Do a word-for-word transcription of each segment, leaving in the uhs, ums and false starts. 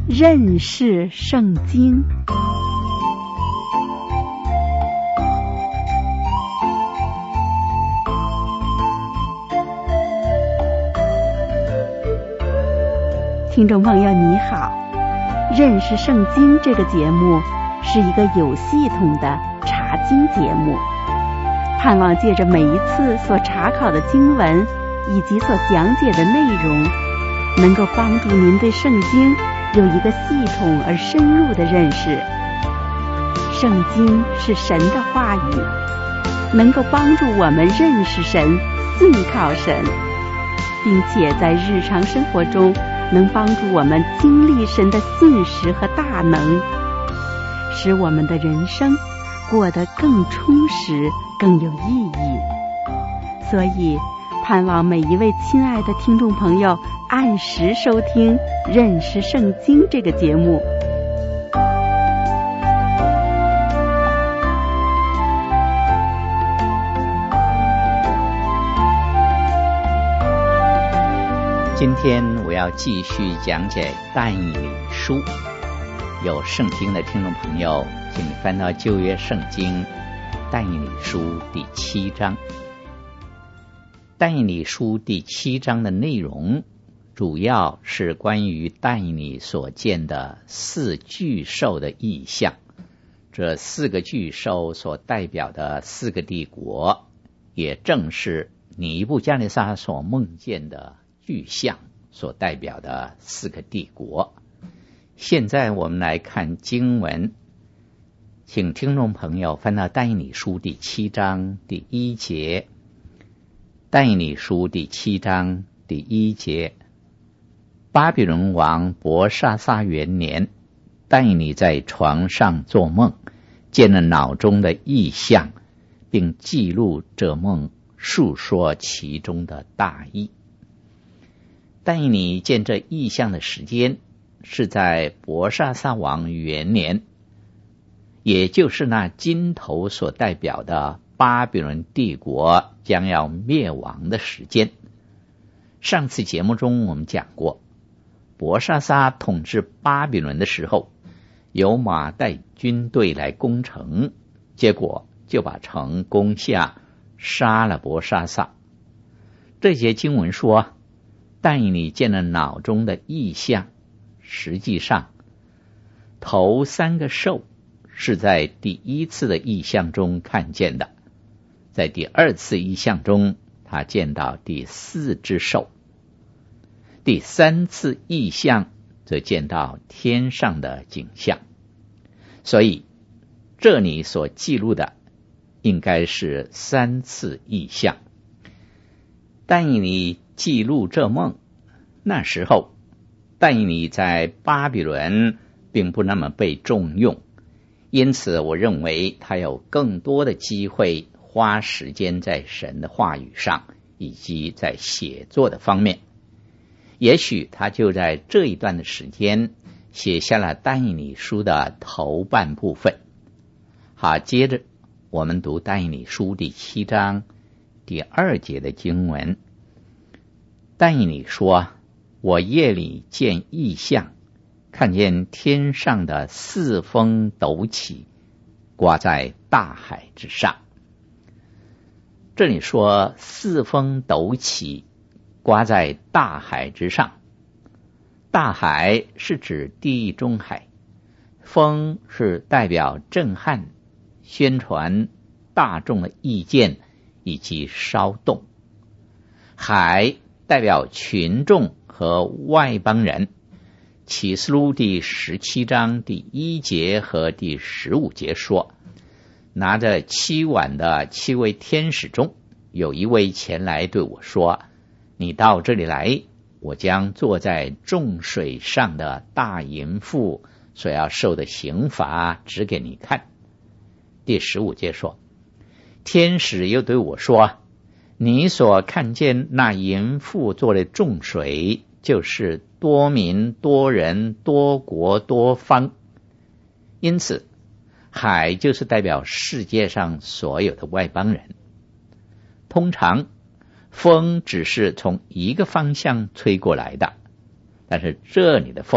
认识圣经。听众朋友你好，认识圣经这个节目是一个有系统的查经节目，盼望借着每一次所查考的经文以及所讲解的内容，能够帮助您对圣经有一个系统而深入的认识。圣经是神的话语，能够帮助我们认识神、信靠神，并且在日常生活中能帮助我们经历神的信实和大能，使我们的人生过得更充实、更有意义。所以盼望每一位亲爱的听众朋友按时收听《认识圣经》这个节目。 今天我要继续讲解但以理书。有圣经的听众朋友，请你翻到旧约圣经但以理书第七章。但以理书第七章的内容主要是关于但以理所见的四巨兽的异象。这四个巨兽所代表的四个帝国，也正是尼布加尼撒所梦见的巨象所代表的四个帝国。现在我们来看经文，请听众朋友翻到但以理书第七章第一节。但以理书第七章第一节，巴比伦王伯沙撒元年，但以理在床上做梦，见了脑中的异象，并记录这梦，述说其中的大意。但以理见这异象的时间是在伯沙撒王元年，也就是那金头所代表的巴比伦帝国将要灭亡的时间。上次节目中我们讲过，伯沙撒统治巴比伦的时候，有马带军队来攻城，结果就把城攻下，杀了伯沙撒。这节经文说，但以理见了脑中的异象，实际上头三个兽是在第一次的异象中看见的，在第二次异象中他见到第四只兽，第三次异象则见到天上的景象。所以这里所记录的应该是三次异象。但以理记录这梦，那时候但以理在巴比伦并不那么被重用，因此我认为他有更多的机会花时间在神的话语上，以及在写作的方面。也许他就在这一段的时间写下了但以理书的头半部分。好，接着我们读但以理书第七章第二节的经文。但以理说，我夜里见异象，看见天上的四风陡起，刮在大海之上。这里说四风陡起，刮在大海之上。大海是指地中海，风是代表震撼、宣传大众的意见以及骚动，海代表群众和外邦人。启示录第十七章第一节和第十五节说，拿着七碗的七位天使中，有一位前来对我说，你到这里来，我将坐在众水上的大淫妇所要受的刑罚指给你看。第十五节说，天使又对我说，你所看见那淫妇坐的众水，就是多民、多人、多国、多方。因此海就是代表世界上所有的外邦人。通常风只是从一个方向吹过来的，但是这里的风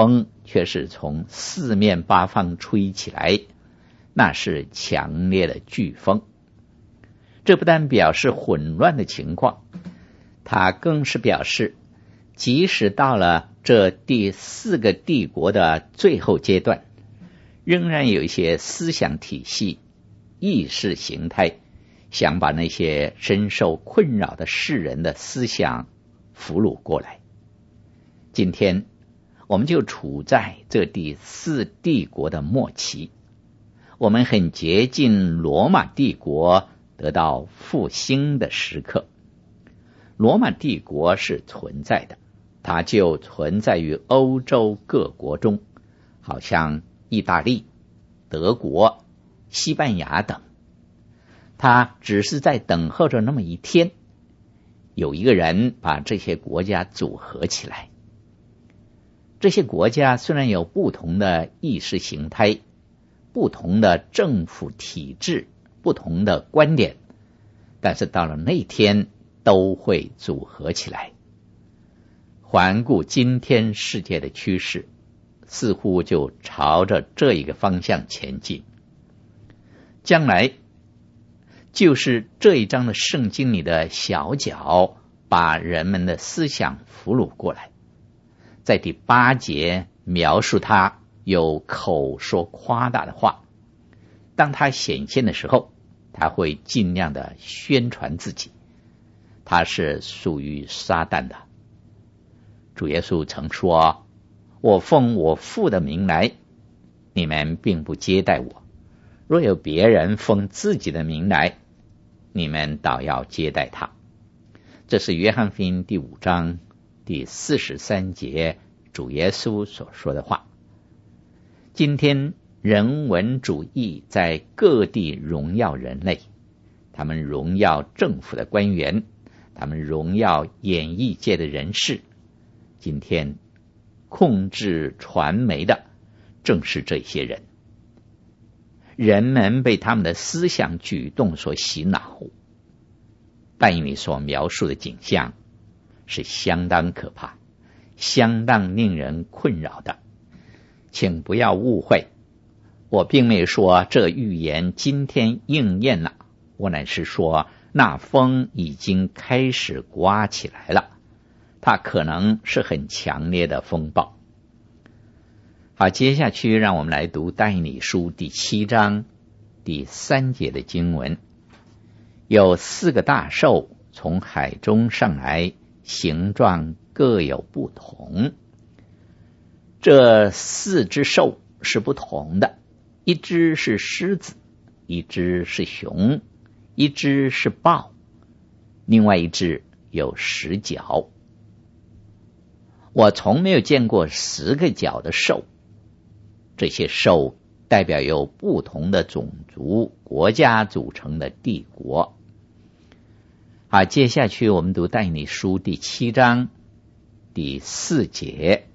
却是从四面八方吹起来，那是强烈的飓风。这不但表示混乱的情况，它更是表示即使到了这第四个帝国的最后阶段，仍然有一些思想体系、意识形态想把那些深受困扰的世人的思想俘虏过来。今天我们就处在这第四帝国的末期，我们很接近罗马帝国得到复兴的时刻。罗马帝国是存在的，它就存在于欧洲各国中，好像意大利、德国、西班牙等。它只是在等候着那么一天，有一个人把这些国家组合起来。这些国家虽然有不同的意识形态、不同的政府体制、不同的观点，但是到了那天都会组合起来。环顾今天世界的趋势，似乎就朝着这一个方向前进。将来就是这一章的圣经里的小角把人们的思想俘虏过来。在第八节描述他有口说夸大的话，当他显现的时候，他会尽量的宣传自己，他是属于撒旦的。主耶稣曾说，我奉我父的名来，你们并不接待我，若有别人奉自己的名来，你们倒要接待他。这是约翰福音第五章第四十三节主耶稣所说的话。今天人文主义在各地荣耀人类，他们荣耀政府的官员，他们荣耀演艺界的人士。今天控制传媒的正是这些人，人们被他们的思想举动所洗脑。但以理所描述的景象是相当可怕，相当令人困扰的。请不要误会，我并没有说这预言今天应验了，我乃是说那风已经开始刮起来了，它可能是很强烈的风暴。好，接下去让我们来读但以理书第七章第三节的经文。有四个大兽从海中上来，形状各有不同。这四只兽是不同的，一只是狮子，一只是熊，一只是豹，另外一只有十角。我从没有见过十个角的兽，这些兽代表由不同的种族、国家组成的帝国。好，接下去我们读但以理书第七章第四节。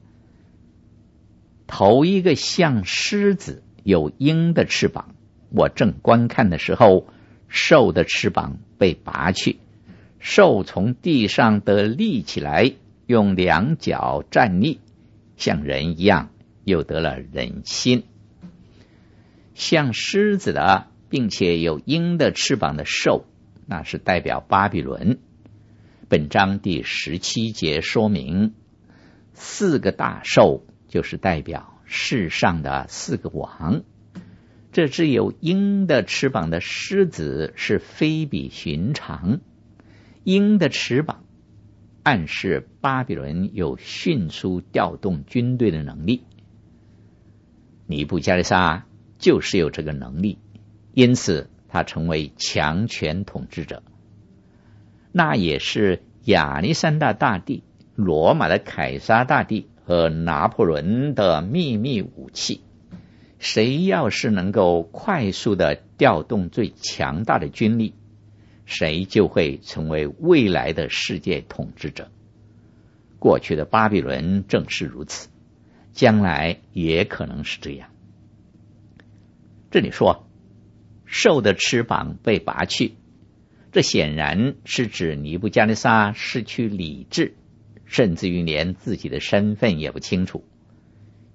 头一个像狮子，有鹰的翅膀，我正观看的时候，兽的翅膀被拔去，兽从地上得立起来，用两脚站立，像人一样，又得了人心。像狮子的并且有鹰的翅膀的兽，那是代表巴比伦。本章第十七节说明，四个大兽就是代表世上的四个王。这只有鹰的翅膀的狮子是非比寻常，鹰的翅膀暗示巴比伦有迅速调动军队的能力。尼布加利撒就是有这个能力，因此他成为强权统治者。那也是亚历山大大帝、罗马的凯撒大帝和拿破仑的秘密武器。谁要是能够快速的调动最强大的军力，谁就会成为未来的世界统治者。过去的巴比伦正是如此，将来也可能是这样。这里说兽的翅膀被拔去，这显然是指尼布加利撒失去理智，甚至于连自己的身份也不清楚。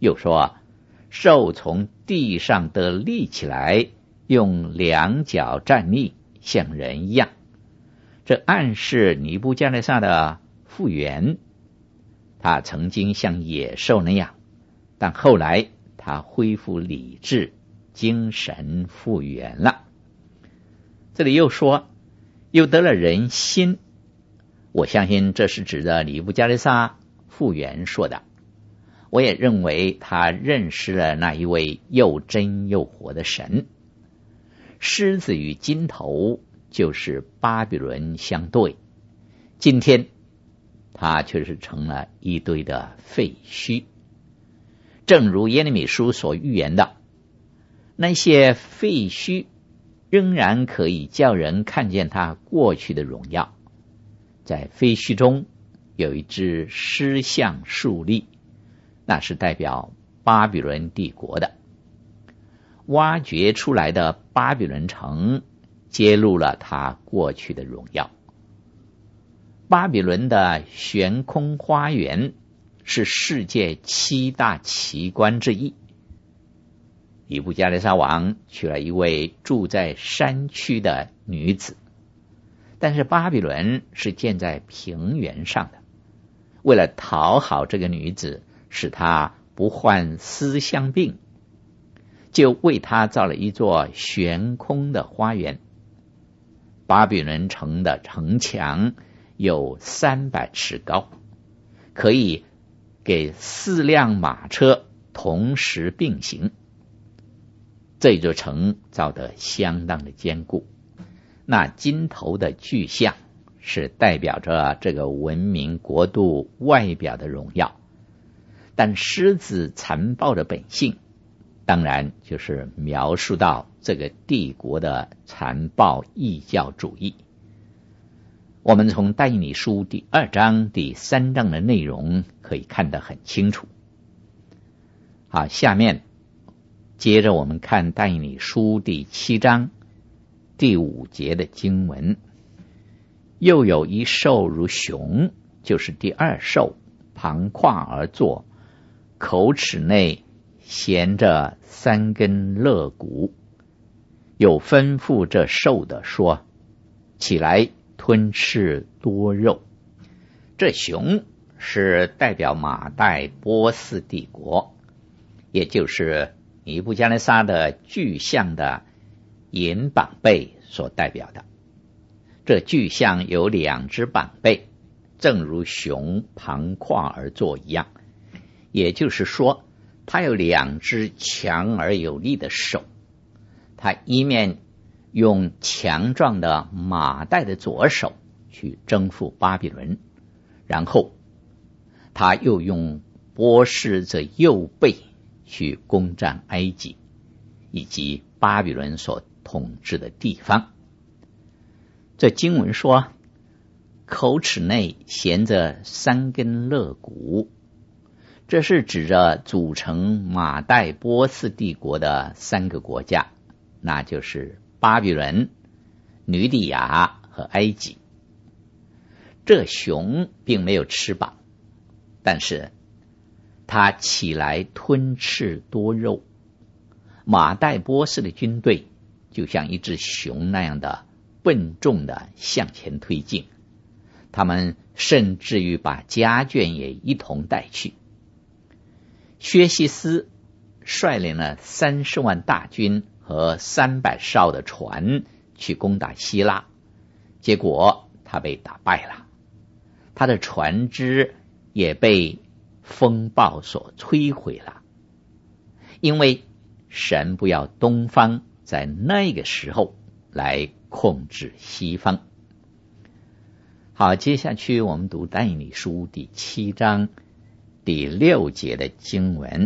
又说兽从地上得立起来，用两脚站立，像人一样。这暗示尼布加内撒的复原，他曾经像野兽那样，但后来他恢复理智，精神复原了。这里又说又得了人心，我相信这是指的尼布加内撒复原说的。我也认为他认识了那一位又真又活的神。狮子与金头就是巴比伦相对，今天他却是成了一堆的废墟。正如耶利米书所预言的，那些废墟仍然可以叫人看见他过去的荣耀。在废墟中有一只狮像竖立，那是代表巴比伦帝国的。挖掘出来的巴比伦城揭露了他过去的荣耀。巴比伦的悬空花园是世界七大奇观之一。尼布加内撒王娶了一位住在山区的女子，但是巴比伦是建在平原上的。为了讨好这个女子，使她不患思乡病，就为她造了一座悬空的花园。巴比伦城的城墙有三百尺高，可以给四辆马车同时并行。这座城造得相当的坚固。那金头的巨像是代表着这个文明国度外表的荣耀，但狮子残暴的本性当然就是描述到这个帝国的残暴异教主义。我们从但以理书第二章第三章的内容可以看得很清楚。好，下面接着我们看但以理书第七章第五节的经文。又有一兽如熊，就是第二兽，旁跨而坐，口齿内衔着三根肋骨。有吩咐这兽的说，起来吞吃多肉。这熊是代表马代波斯帝国，也就是尼布加内撒的巨像的银膀背所代表的。这巨像有两只膀背，正如熊旁跨而坐一样，也就是说它有两只强而有力的手。它一面用强壮的马代的左手去征服巴比伦，然后他又用波斯这右背去攻占埃及以及巴比伦所统治的地方。这经文说，口齿内衔着三根肋骨，这是指着组成马代波斯帝国的三个国家，那就是巴比伦、吕底亚和埃及。这熊并没有翅膀，但是它起来吞吃多肉。马代波斯的军队就像一只熊那样的笨重的向前推进，他们甚至于把家眷也一同带去。薛西斯率领了三十万大军和三百艘的船去攻打希腊，结果他被打败了，他的船只也被风暴所摧毁了。因为神不要东方在那个时候来控制西方。好，接下去我们读但以理书第七章第六节的经文。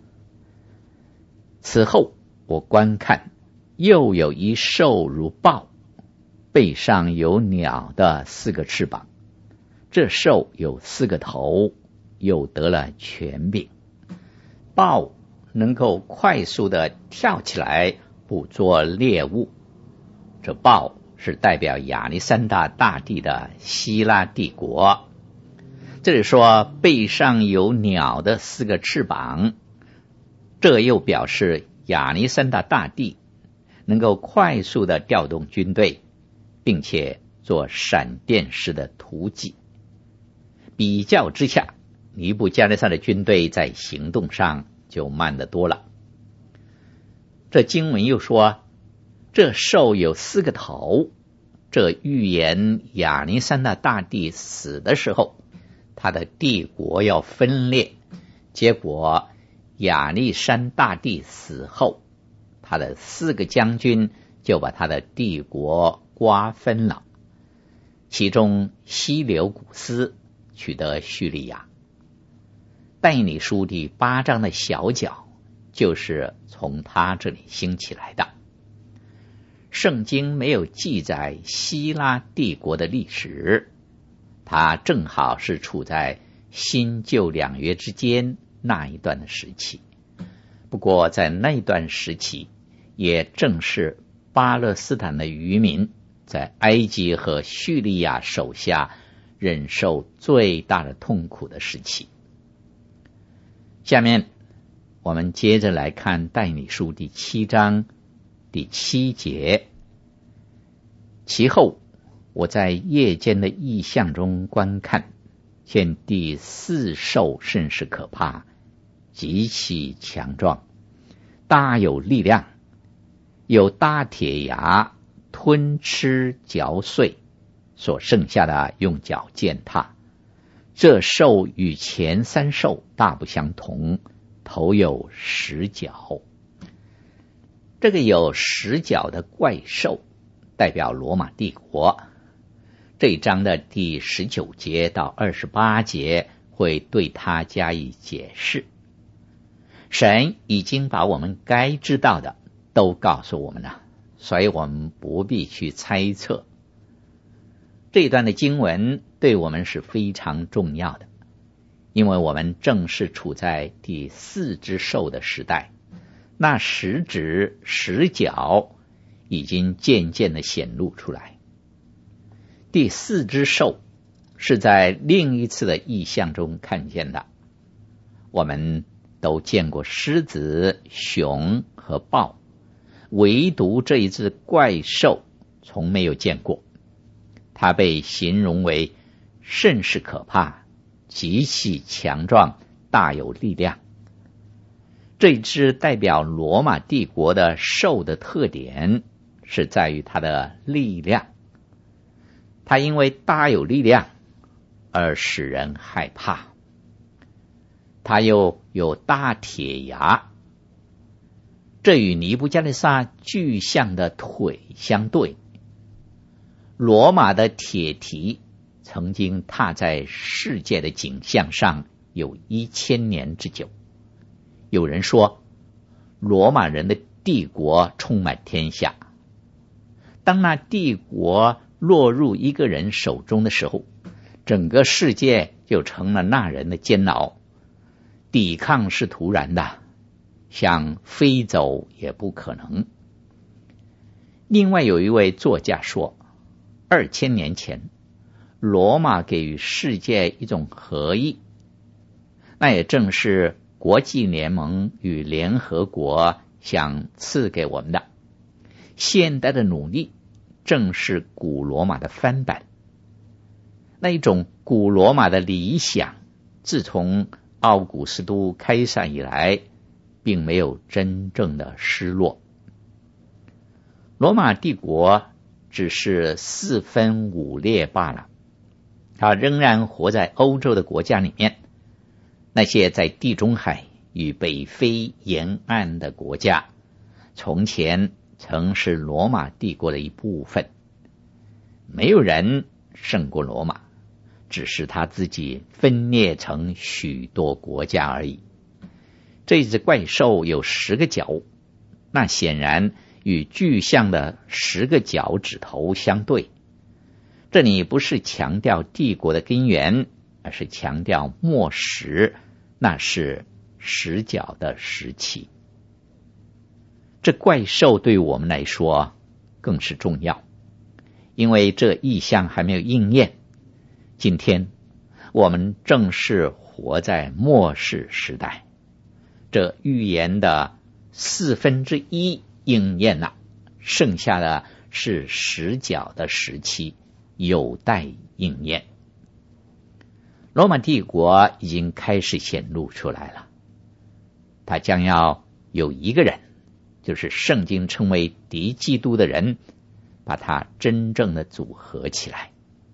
此后我观看，又有一兽如豹，背上有鸟的四个翅膀，这兽有四个头，又得了权柄。豹能够快速的跳起来捕捉猎物，这豹是代表亚历山大大帝的希腊帝国。这里说背上有鸟的四个翅膀， 这又表示亚历山大大帝能够快速地调动军队，并且做闪电式的突击。比较之下，尼布加内撒的军队在行动上就慢得多了。这经文又说，这兽有四个头，这预言亚历山大大帝死的时候，他的帝国要分裂。结果亚历山大帝死后，他的四个将军就把他的帝国瓜分了，其中西流古斯取得叙利亚。但以理书第八章的小角就是从他这里兴起来的。圣经没有记载希腊帝国的历史，它正好是处在新旧两约之间那一段的时期。不过在那段时期，也正是巴勒斯坦的渔民在埃及和叙利亚手下忍受最大的痛苦的时期。下面我们接着来看但以理书第七章第七节。其后我在夜间的异象中观看，见第四兽甚是可怕，极其强壮，大有力量，有大铁牙吞吃嚼碎，所剩下的用脚践踏。这兽与前三兽大不相同，头有十角。这个有十角的怪兽代表罗马帝国。这一章的第十九节到二十八节会对它加以解释。神已经把我们该知道的都告诉我们了，所以我们不必去猜测。这一段的经文对我们是非常重要的，因为我们正是处在第四只兽的时代，那十指十角已经渐渐的显露出来。第四只兽是在另一次的异象中看见的。我们都见过狮子、熊和豹，唯独这一只怪兽从没有见过。它被形容为甚是可怕，极其强壮，大有力量。这只代表罗马帝国的兽的特点是在于它的力量，它因为大有力量而使人害怕。它又有大铁牙，这与尼布加内撒巨象的腿相对。罗马的铁蹄曾经踏在世界的景象上有一千年之久。有人说，罗马人的帝国充满天下。当那帝国落入一个人手中的时候，整个世界就成了那人的监牢。抵抗是突然的，想飞走也不可能。另外有一位作家说，二千年前罗马给予世界一种合意，那也正是国际联盟与联合国想赐给我们的。现代的努力正是古罗马的翻版。那一种古罗马的理想，自从奥古斯都开赛以来，并没有真正的失落。罗马帝国只是四分五裂罢了，它仍然活在欧洲的国家里面。那些在地中海与北非沿岸的国家，从前曾是罗马帝国的一部分。没有人胜过罗马，只是他自己分裂成许多国家而已。这只怪兽有十个角，那显然与巨象的十个脚趾头相对。这里不是强调帝国的根源，而是强调末时，那是十角的时期。这怪兽对我们来说更是重要，因为这意象还没有应验。今天我们正是活在末世时代， 这预言的四分之一应验了，剩下的是十角的时期有待应验。罗马帝国已经开始显露出来了，他将要有一个人，就是圣经称为敌基督的人，把它真正的组合起来。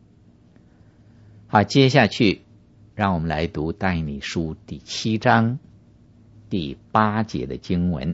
好，接下去让我们来读但以理书第七章第八节的经文。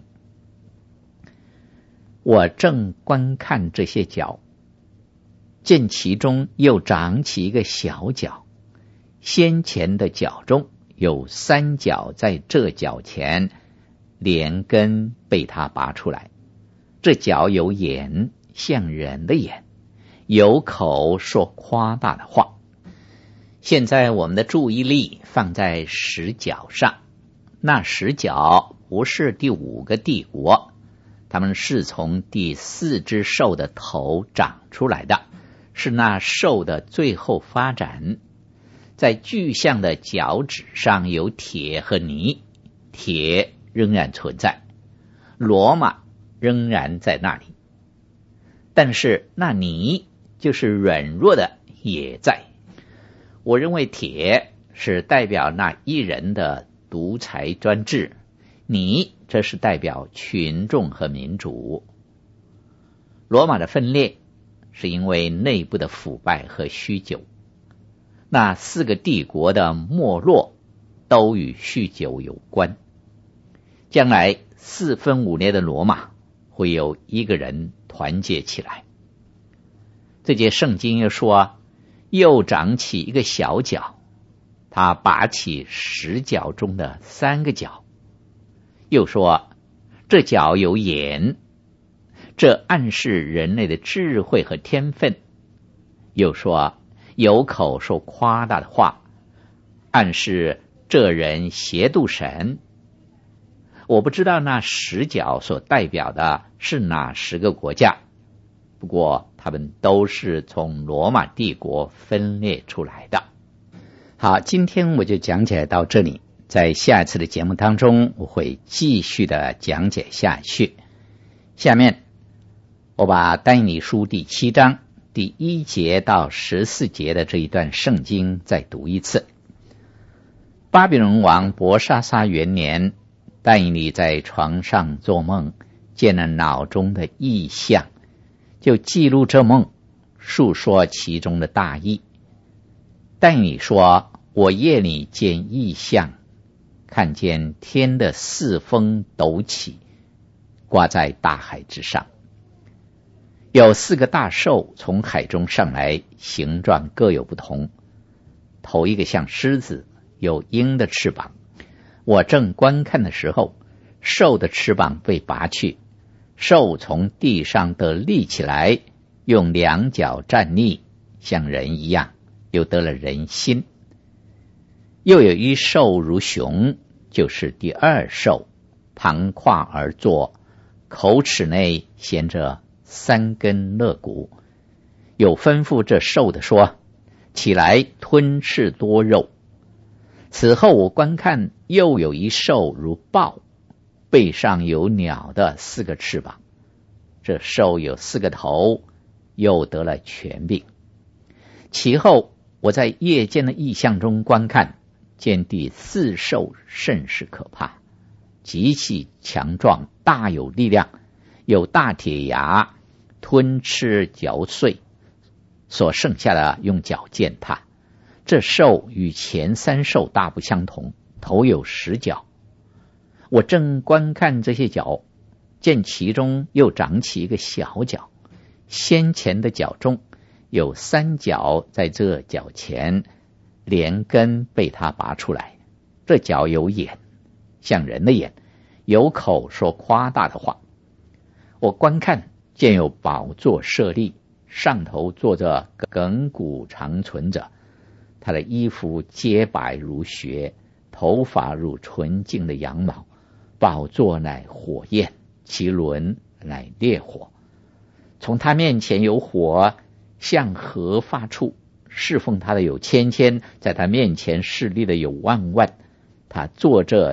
我正观看这些角，见其中又长起一个小角，先前的角中有三角在这角前，连根被他拔出来。这角有眼，像人的眼，有口说夸大的话。现在我们的注意力放在十角上，那十角不是第五个帝国，他们是从第四只兽的头长出来的，是那兽的最后发展。在具象的角质上有铁和泥，铁仍然存在，罗马仍然在那里，但是那泥就是软弱的也在。我认为铁是代表那一人的独裁专制，泥这是代表群众和民主。罗马的分裂是因为内部的腐败和酗酒，那四个帝国的没落都与酗酒有关。将来四分五裂的罗马会有一个人团结起来。这节圣经又说，又长起一个小角，他拔起十角中的三个角。又说这角有眼，这暗示人类的智慧和天分。又说有口说夸大的话，暗示这人邪妒神。我不知道那十角所代表的是哪十个国家，不过他们都是从罗马帝国分裂出来的。好，今天我就讲解到这里，在下一次的节目当中我会继续的讲解下去。下面我把但以理书第七章第一节到十四节的这一段圣经再读一次。巴比伦王伯沙撒元年，但以理在床上做梦，见了脑中的异象，就记录这梦，述说其中的大意。但以理说，我夜里见异象，看见天的四风陡起，挂在大海之上，有四个大兽从海中上来，形状各有不同。头一个像狮子，有鹰的翅膀。我正观看的时候，兽的翅膀被拔去，兽从地上得立起来，用两脚站立，像人一样，又得了人心。又有一兽如熊，就是第二兽，盘跨而坐，口齿内衔着三根肋骨。有吩咐这兽的说，起来吞吃多肉。此后我观看，又有一兽如豹，背上有鸟的四个翅膀。这兽有四个头，又得了权柄。其后我在夜间的异象中观看，见第四兽甚是可怕，极其强壮，大有力量，有大铁牙，吞吃嚼碎，所剩下的用脚践踏。这兽与前三兽大不相同，头有十角。我正观看这些角，见其中又长起一个小角，先前的角中有三角在这角前，连根被它拔出来。这角有眼，像人的眼，有口说夸大的话。我观看，见有宝座设立，上头坐着亘古长存者，他的衣服洁白如雪，头发如纯净的羊毛，宝座乃火焰，其轮乃烈火。从他面前有火向河发出，侍奉他的有千千，在他面前侍立的有万万。他坐着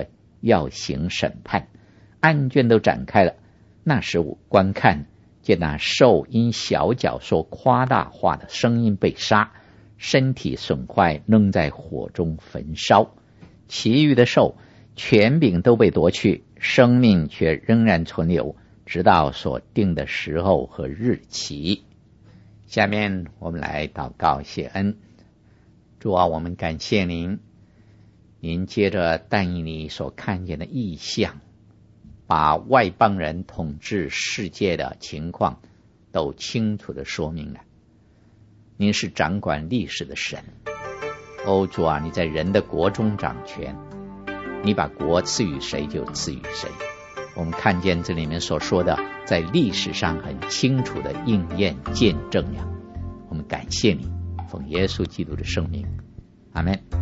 要行审判，案卷都展开了。那时我观看，见那兽因小脚受夸大化的声音被杀，身体损坏，扔在火中焚烧。其余的兽权柄都被夺去，生命却仍然存留，直到所定的时候和日期。下面我们来祷告谢恩。主啊，我们感谢您，您接着但以理所看见的异象，把外邦人统治世界的情况都清楚地说明了。您是掌管历史的神，哦主啊，你在人的国中掌权，你把国赐予谁就赐予谁。我们看见这里面所说的，在历史上很清楚的应验见证了。我们感谢你，奉耶稣基督的圣名，阿们。